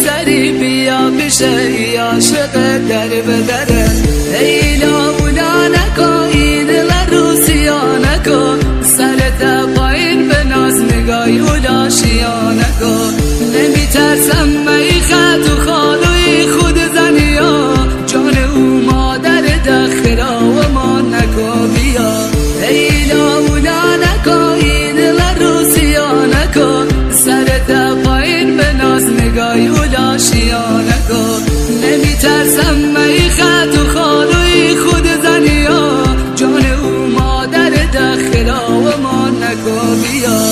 سری بیا بشه یا عاشق در بدره ایلا اولا نکن این روسیا نکن سرت پایین به ناز نگاهی اولا شیا نکن نمیترسم می خط و خالوی خود زنیا جان او مادر دخرا و ما نکن بیا ایلا اولا نکن این روسیا نکن سرت پایین به ناز نگاهی اولا شیا نکن نمیترسم می خط و خالوی خود زنیا جان او مادر دخرا و ما نکن بیا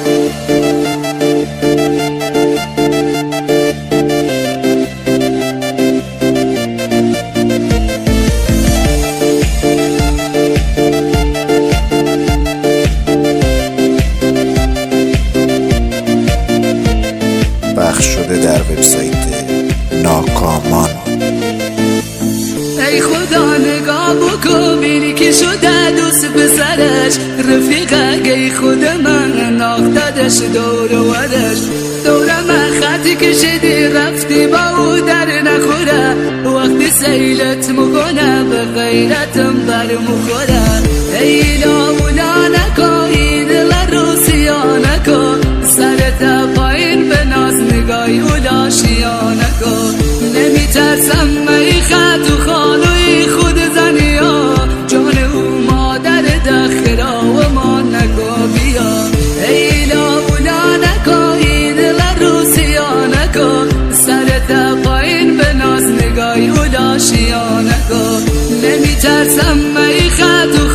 پخش شده در وبسایت ناکامان. ای خدا نگاه بکن بینی که شده دوست پسرش رفیقه ای خود من ناختدش دور ورش دور من خطی کشیدی رفتی با او در نخوره وقتی سیلت مکنه به غیرتم بر مخوره ایلا اولا نکن این روسیا نکن سرت پایین به ناز نگاهی اولا شیا نکن نمیترسم می خط و خالوی خود زنیا جان او مادر دخرا و ما نکن بیا ایلا اولا نکن این روسیا نکن سرت پایین به ناز نگاهی اولا شیا نکن نمیترسم می خط و